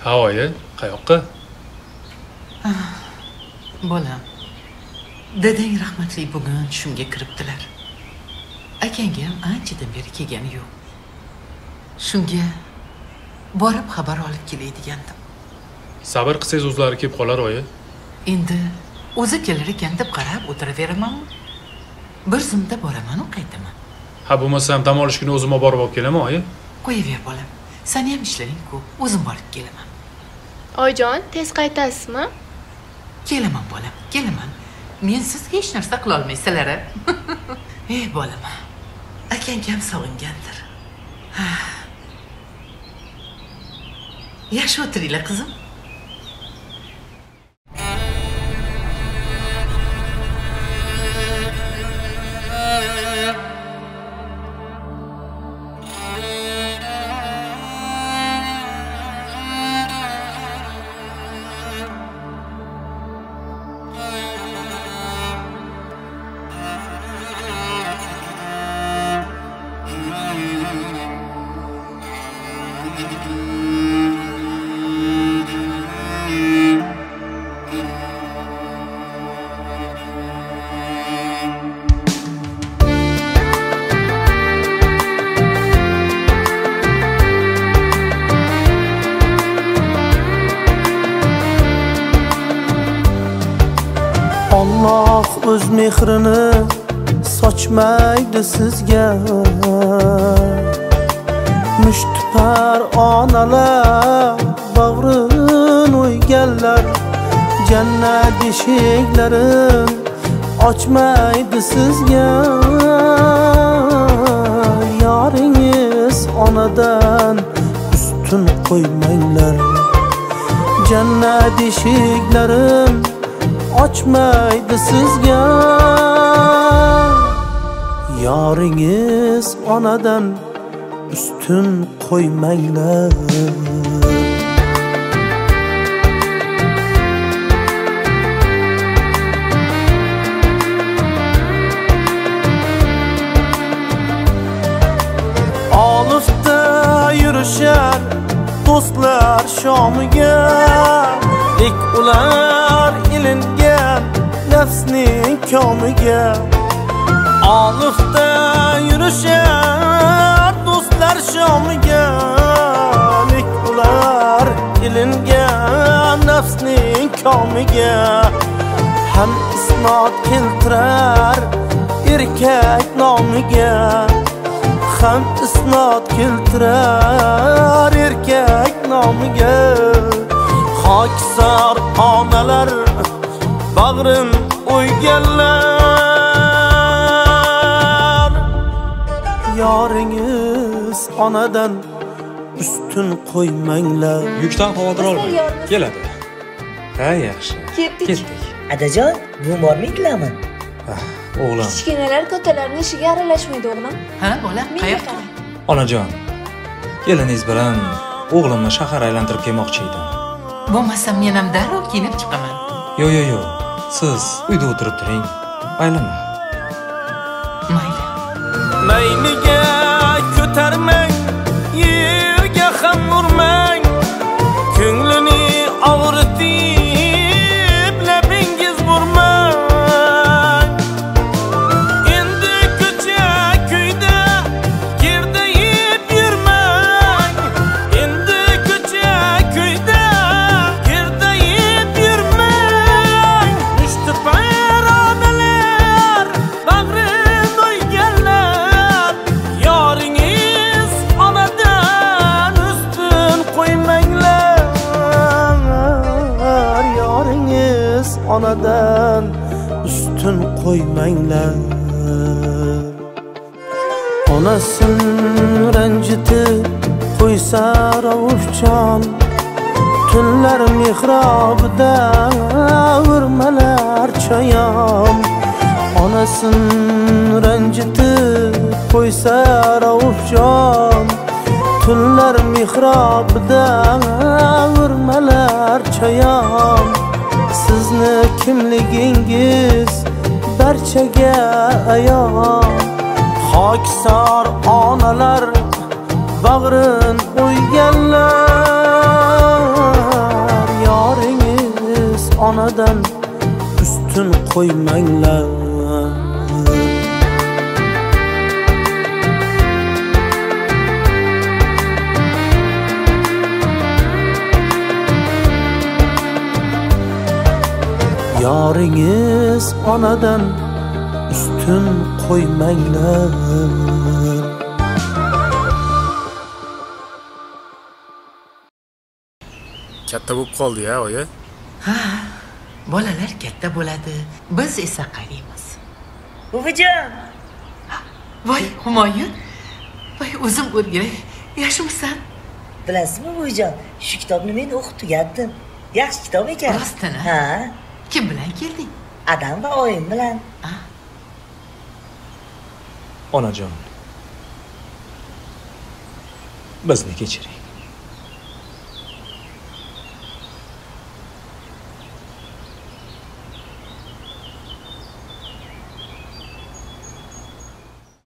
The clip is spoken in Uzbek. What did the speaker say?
Havoyi, qayoqqa? Bolam. Dadang rahmatli bugun tushimga kiribdilar. Akangga ham anchadan beri kelgani yo'q. Shunga borib xabar olib kelay degandim. Sabr qilsangiz o'zlari kelib qolar oyi. Endi o'zi kelar ekan deb qarab o'tiraveramanmi? Bir zumda boraman u qaytaman. Ha, bo'lmasam dam olish kuni o'zim borib olib kelaman oyi. Qo'yaver bolam. Seni ham ishlaring ko'p. O'zim borib kelaman. Oyijon, tez qaytasizmi? Kelaman bolam, kelaman. Men sizga hech narsa qila olmaysizlar. Ey bolam. Akang ham sog'ingandir. Yaxshi o'tiringlar qizim. Allah o'z mehrini sochmaydi sizga. Mushtipar onalar bag'rin o'yganlar, jannat eshiklarin ochmaydi sizga. Yoringiz onadan ustun qo'ymanglar, jannat eshiklarin ochmaydi sizga. Yoringiz onadan ustun qo'ymanglar. Olifda yurishar do'stlar shomiga, lek ular ilingan nafsning komiga. Olifda yurishar do'stlar shomiga, lek ular ilingan nafsning komiga. Ham isnod keltirar erkak nomiga, ham isnod keltirar erkak nomiga. Hokisor onalar bag'rin o'yganlar, yoringiz onadan ustun qo'ymanglar. Yukdan xavotir olmang, keladi. Ha, yaxshi. Ketdik. Adajon, bu bormidinglarmi? O'g'lim. Kichkinalar kattalarning ishiga aralashmaydi o'g'lim. Ha, bolam, qayoqqa? Onajon, keliningiz bilan o'g'limni shahar aylantirib kelmoqchi edim. Bo'lmasa men ham darrov kiyinib chiqaman. Yo'q. Siz uyda o'tirib turing. Maylimi? Mayli. Mayliga ko'tarmang, yerga ham urmang, ko'nglini og'ritib labingiz burmang. Endi ko'cha kuyda gerdayib yurmang, endi ko'cha kuyda gerdayib yurmang. Mushtipar onalar bag'rin o'yganlar, yoringiz onadan ustun qo'ymanglar, yoringiz onadan ustun qo'ymanglar. Onasin ranjitib qo'ysa ravufjon, tunlar mehrobida urmalar chayam. Onasin ranjitib qo'ysa ravufjon, tunlar mehrobida urmalar chayam. Sizni kimligingiz barchaga ayon, hokisor onalar bag'rin o'yganlar, onadan ustun qo'ymanglar. Yoringiz onadan ustun qo'ymanglar. Katta bo'lib qoldi-ya, oyi. Ha, bolalar katta bo'ladi, biz esa qariymiz. Buvijon, Voy, Humoyun. Voy, o'zim o'rgilay. Yaxshimisan? bilasizmi buvijon, shu kitobni men o'qib tugatdim. Yaxshi kitob ekan. Rostini? Ha, Kim bilan kelding? Adam va oyim bilan. Onajon, bizni kechiring.